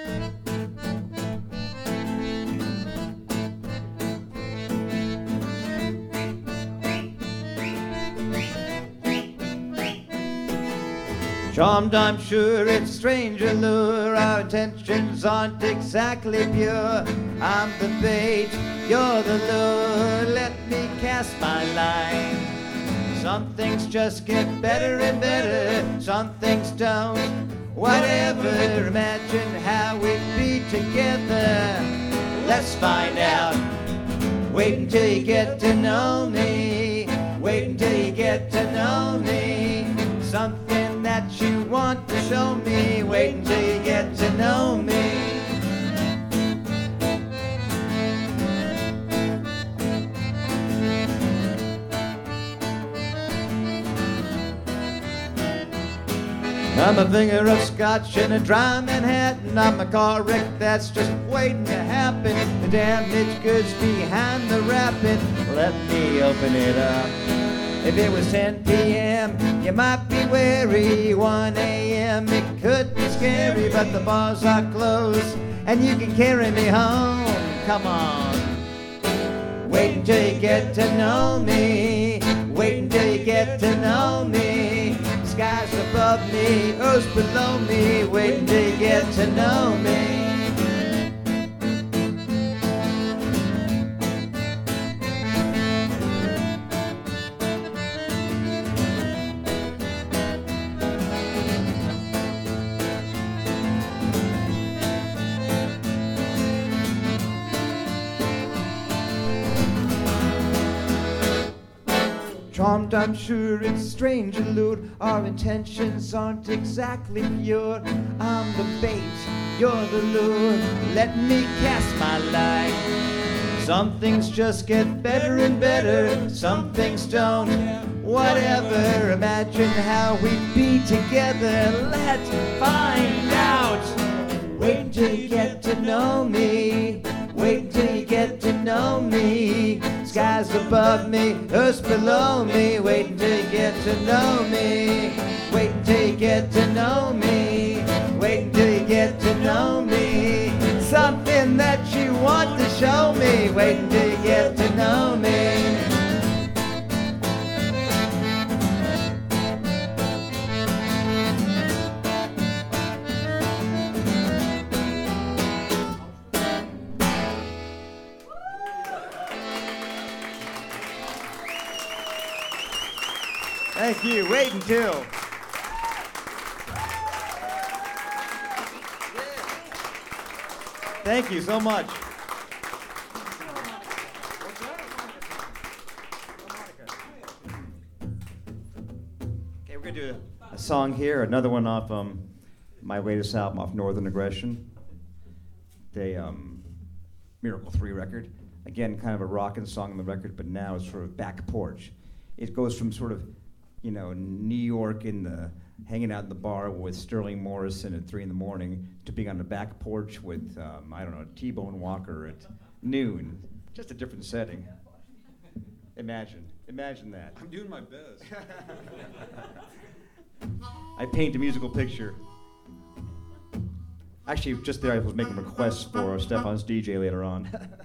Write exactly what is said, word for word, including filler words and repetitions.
Charmed, I'm sure it's strange allure. Our intentions aren't exactly pure. I'm the bait, you're the lure. Let me cast my line. Some things just get better and better, some things don't. Whatever, imagine how we'd be together. Let's find out. Wait until you get to know me. Wait until you get to know me. Something that you want to show me. Wait until you get to know me. I'm a finger of scotch in a dry Manhattan. I'm a car wreck that's just waiting to happen. The damaged goods behind the wrapping. Let me open it up. If it was ten p.m., you might be wary. one a.m., it could be scary, but the bars are closed, and you can carry me home. Come on. Wait until you get to know me. Wait until you get to know me. Skies above me, earth below me. Wait until you get to know me. Charmed, I'm sure it's strange allude. Our intentions aren't exactly pure. I'm the bait, you're the lure. Let me cast my line. Some things just get better and better, some things don't. Whatever, imagine how we'd be together. Let's find out. Wait until you get to know me. Wait until you get to know me. Skies above me, earth below me. Wait until you get to know me. Wait until you get to know me. Wait until you get to know me. Something that you want to show me. Wait until you get to know me. Thank you. Wait until. Thank you so much. Okay, we're going to do a, a song here, another one off um, my latest album, off Northern Aggression, the um, Miracle three record. Again, kind of a rockin' song on the record, but now it's sort of back porch. It goes from sort of, you know, New York in the hanging out in the bar with Sterling Morrison at three in the morning to being on the back porch with um, I don't know, T-Bone Walker at noon. Just a different setting. Imagine, imagine that. I'm doing my best. I paint a musical picture. Actually, just there I was making requests for Stefan's D J later on.